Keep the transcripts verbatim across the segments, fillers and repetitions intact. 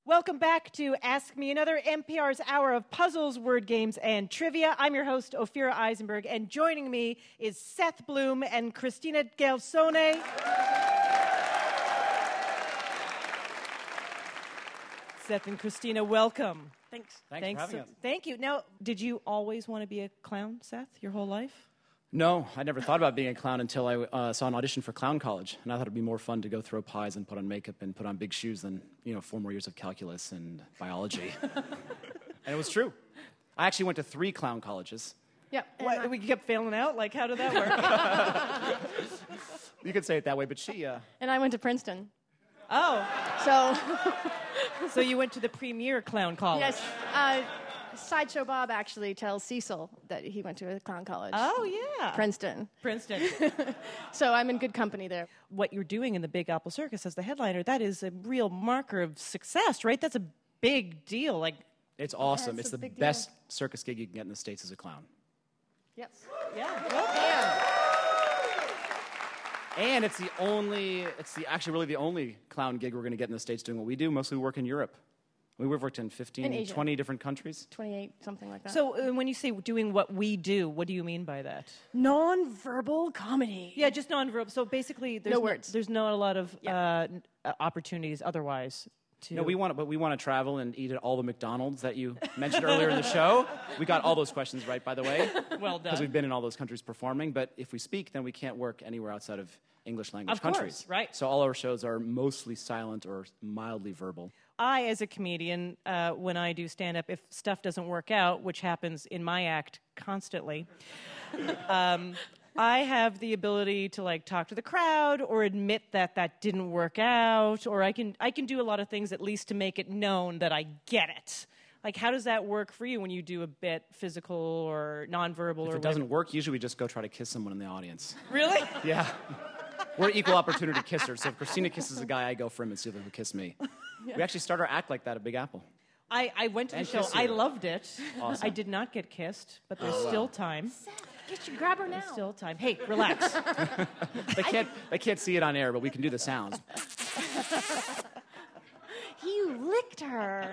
Welcome back to Ask Me Another, N P R's hour of puzzles, word games, and trivia. I'm your host, Ophira Eisenberg, and joining me is Seth Bloom and Christina Gelsone. Seth and Christina, welcome. Thanks. Thanks, Thanks for having so, us. Thank you. Now, did you always want to be a clown, Seth, your whole life? No, I never thought about being a clown until I uh, saw an audition for Clown College, and I thought it'd be more fun to go throw pies and put on makeup and put on big shoes than, you know, four more years of calculus and biology. And it was true. I actually went to three clown colleges. Yeah. What, we kept failing out? Like, how did that work? You could say it that way, but she... Uh... And I went to Princeton. Oh. So... so you went to the premier clown college? Yes. Uh, Sideshow Bob actually tells Cecil that he went to a clown college. Oh, yeah. Princeton. Princeton. So I'm in good company there. What you're doing in the Big Apple Circus as the headliner, that is a real marker of success, right? That's a big deal. Like, It's awesome. Yeah, it's it's the a big best deal. circus gig you can get in the States as a clown. Yes. yeah. Well, And it's the only, it's the actually really the only clown gig we're going to get in the States doing what we do. Mostly we work in Europe. We've worked in fifteen, In Asia. twenty different countries. twenty-eight, something like that. So uh, when you say doing what we do, what do you mean by that? Non-verbal comedy. Yeah, just nonverbal. So basically, there's No words. There's not a lot of Yeah. uh, n- uh, opportunities otherwise. To No, we want, but we want to travel and eat at all the McDonald's that you mentioned earlier in the show. We got all those questions right, by the way, well done. because we've been in all those countries performing. But if we speak, then we can't work anywhere outside of English language Of course, countries. right. So all our shows are mostly silent or mildly verbal. I, as a comedian, uh, when I do stand-up, if stuff doesn't work out, which happens in my act constantly, um, I have the ability to like talk to the crowd or admit that that didn't work out, or I can I can do a lot of things at least to make it known that I get it. Like, how does that work for you when you do a bit physical or nonverbal? If or it doesn't work, usually we just go try to kiss someone in the audience. Really? Yeah. We're equal opportunity kissers. So if Christina kisses a guy, I go for him and see if he'll kiss me. Yeah. We actually start our act like that at Big Apple. I, I went to the And show. kiss I her. loved it. Awesome. I did not get kissed, but there's still time. Get you, grab her now. There's still time. Hey, relax. They can't, they can't see it on air, but we can do the sounds. He licked her.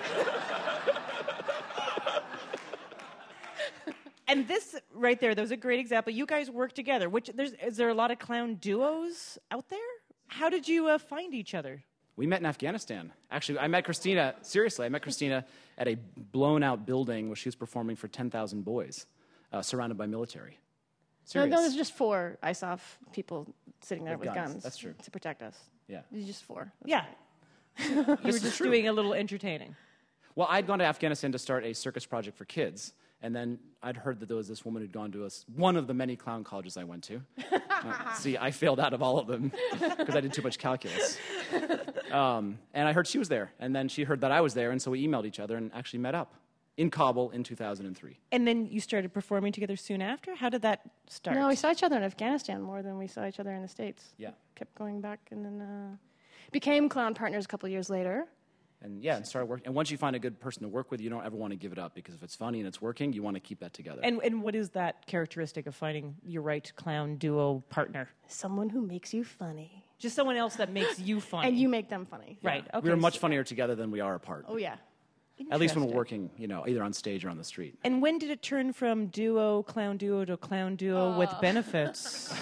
And this right there, that was a great example. You guys work together. Which there's is there a lot of clown duos out there? How did you uh, find each other? We met in Afghanistan. Actually, I met Christina, seriously, I met Christina at a blown-out building where she was performing for ten thousand boys, uh, surrounded by military. No, Serious. no, there's just four I S O F people sitting there With with guns. guns. That's true. To protect us. Yeah. There's just four. Yeah, you were This is just true. doing a little entertaining. Well, I'd gone to Afghanistan to start a circus project for kids, and then I'd heard that there was this woman who'd gone to us, one of the many clown colleges I went to. Uh, see, I failed out of all of them because I did too much calculus. Um, and I heard she was there, and then she heard that I was there, and so we emailed each other and actually met up in Kabul in two thousand three. And then you started performing together soon after. How did that start? No, we saw each other in Afghanistan more than we saw each other in the States. Yeah. Kept going back and then uh, became clown partners a couple years later. And yeah, and started working. And once you find a good person to work with, you don't ever want to give it up because if it's funny and it's working, you want to keep that together. And and what is that characteristic of finding your right clown duo partner? Someone who makes you funny. Just someone else that makes you funny. And you make them funny. Right. Okay. we were much so- funnier together than we are apart. Oh, yeah. At least when we're Interesting. working, you know, either on stage or on the street. And when did it turn from duo, clown duo to clown duo with benefits?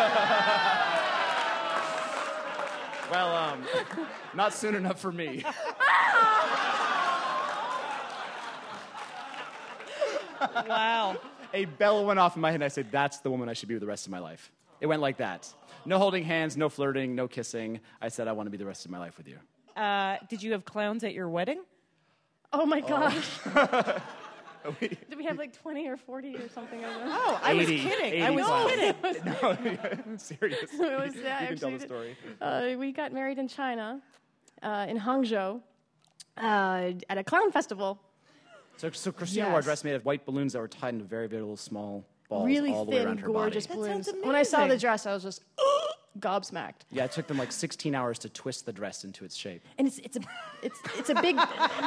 Well, um, not soon enough for me. Wow. A bell went off in my head, and I said, that's the woman I should be with the rest of my life. It went like that. No holding hands, no flirting, no kissing. I said, I want to be the rest of my life with you. Uh, did you have clowns at your wedding? Oh, my gosh. Did we have like twenty or forty or something? Like that? Oh, I was eighty, kidding. eighty I was clowns. kidding. No, serious. It was, yeah, You can tell actually, the story. Uh, we got married in China, uh, in Hangzhou, uh, at a clown festival. So, so Christina wore a Yes. dress made of white balloons that were tied into very, very little small balls Really all the way thin, around her gorgeous body. That balloons. sounds When I saw the amazing. dress, I was just gobsmacked. Yeah, it took them like sixteen hours to twist the dress into its shape. And it's it's a it's it's a big.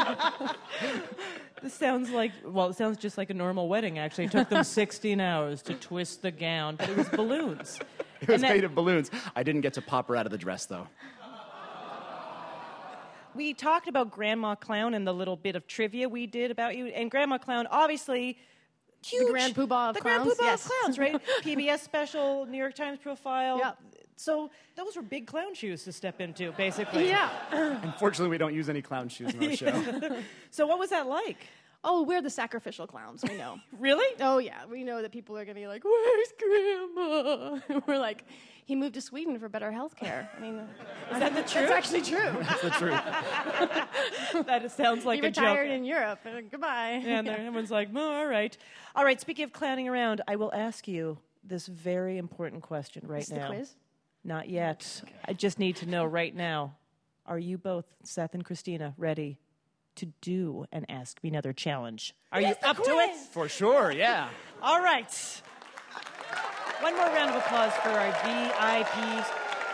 This sounds like, well, it sounds just like a normal wedding, actually. It took them sixteen hours to twist the gown, but it was balloons. It was And that- made of balloons. I didn't get to pop her out of the dress, though. we talked about Grandma Clown and the little bit of trivia we did about you. And Grandma Clown, obviously, huge. The Grand Poobah of the clowns. Grand Poobah Yes. of clowns, right? P B S special, New York Times profile. Yep. So those were big clown shoes to step into, basically. Yeah. Unfortunately, we don't use any clown shoes in our show. So what was that like? Oh, we're the sacrificial clowns. We know. Really? Oh yeah, we know that people are gonna be like, "Where's Grandma?" We're like, "He moved to Sweden for better health care." I mean, Is that the truth? it's actually true. That's the truth. That sounds like He a joke. retired in Europe. Uh, Goodbye. Yeah, and everyone's like, oh, all right. All right, speaking of clowning around, I will ask you this very important question right Is now. the quiz? Not yet. I just need to know right now. Are you both, Seth and Christina, ready to do an Ask Me Another challenge? Are you up to it? For sure, yeah. All right. One more round of applause for our V I Ps.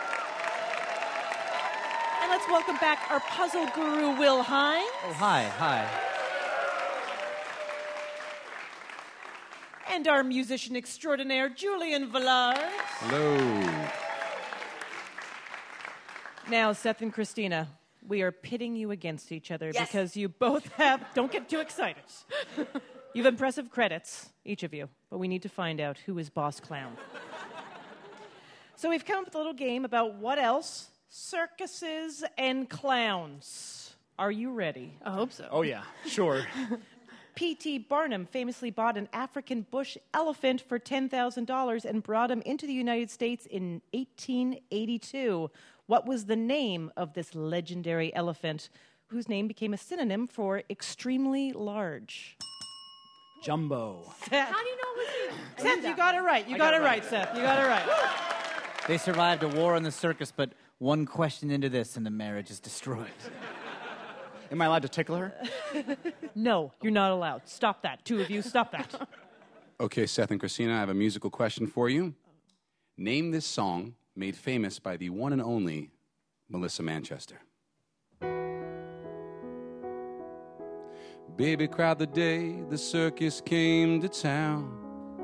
And let's welcome back our puzzle guru, Will Hines. Oh, hi, hi. And our musician extraordinaire, Julian Villard. Hello. Now, Seth and Christina, we are pitting you against each other because you both have, don't get too excited. You have impressive credits, each of you, but we need to find out who is Boss Clown. So we've come up with a little game about what else? Circuses and clowns. Are you ready? I hope so. Oh, yeah, sure. P T Barnum famously bought an African bush elephant for ten thousand dollars and brought him into the United States in eighteen eighty-two. What was the name of this legendary elephant, whose name became a synonym for extremely large? Jumbo. Seth, How do you know it was you? Seth, you got it right. You got, got it it right, right. Seth. You got it right. They survived a war in the circus, but one question into this and the marriage is destroyed. Am I allowed to tickle her? No, you're not allowed. Stop that. Two of you, stop that. Okay, Seth and Christina, I have a musical question for you. Name this song made famous by the one and only Melissa Manchester. Baby cried the day the circus came to town,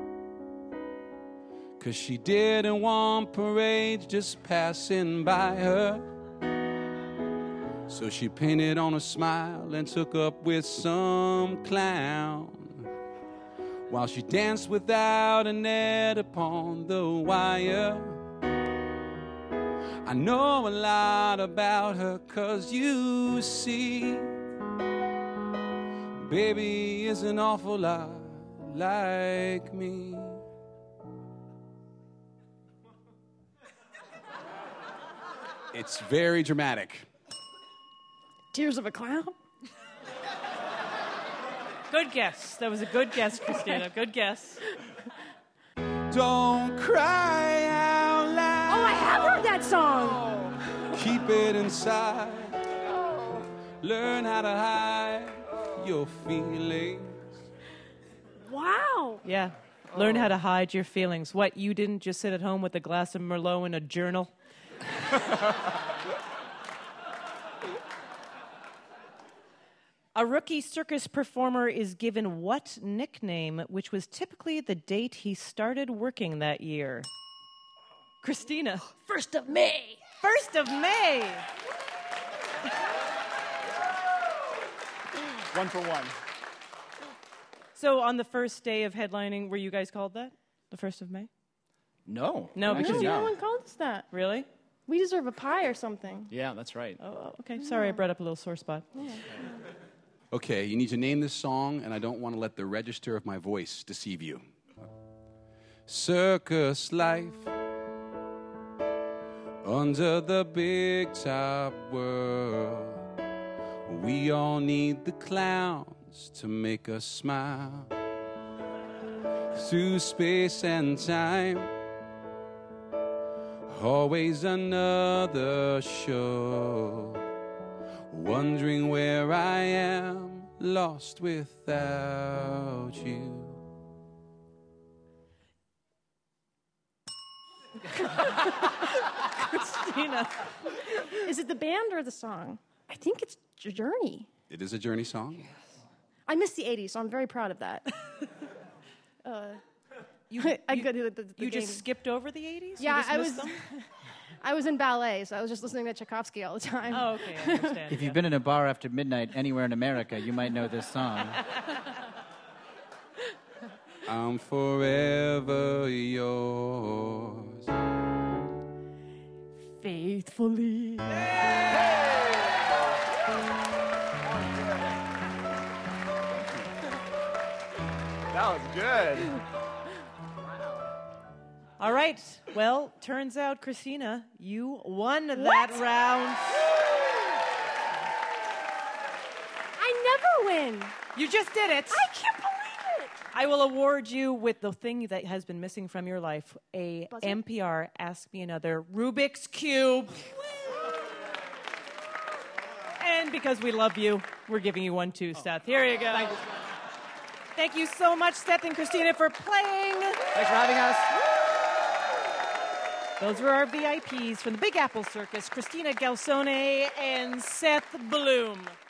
'cause she didn't want parades just passing by her. So she painted on a smile and took up with some clown, while she danced without a net upon the wire. I know a lot about her, 'cause you see, baby is an awful lot like me. It's very dramatic. Tears of a Clown? Good guess. That was a good guess, Christina. Good guess. Don't cry out loud. Oh, I have heard that song. Keep it inside. Learn how to hide your feelings. Wow. Yeah. Learn how to hide your feelings. What, you didn't just sit at home with a glass of Merlot and a journal? A rookie circus performer is given what nickname, which was typically the date he started working that year? Christina. First of May. First of May. One for one. So on the first day of headlining, were you guys called that? The first of May? No. No, Actually, because No, you- no one called us that. Really? We deserve a pie or something. Yeah, that's right. Oh, okay. Sorry, I brought up a little sore spot. Okay, you need to name this song, and I don't want to let the register of my voice deceive you. Circus life under the big top world. We all need the clowns to make us smile. Through space and time, always another show. Wondering where I am, lost without you. Christina. Is it the band or the song? I think it's Journey. It is a Journey song. I missed the eighties, so I'm very proud of that. uh, You, I you, got the, the, the you game. just skipped over the eighties? Yeah, you just I missed was. them? I was in ballet, so I was just listening to Tchaikovsky all the time. Oh, okay, I understand. If yeah. you've been in a bar after midnight anywhere in America, you might know this song. I'm forever yours. Faithfully. That was good. All right. Well, turns out, Christina, you won that round. I never win. You just did it. I can't believe it. I will award you with the thing that has been missing from your life, a Buzzer? N P R Ask Me Another Rubik's Cube. And because we love you, we're giving you one too, Seth. Here you go. Thank you. Thank you so much, Seth and Christina, for playing. Thanks for having us. Those were our V I Ps from the Big Apple Circus, Christina Gelsone and Seth Bloom.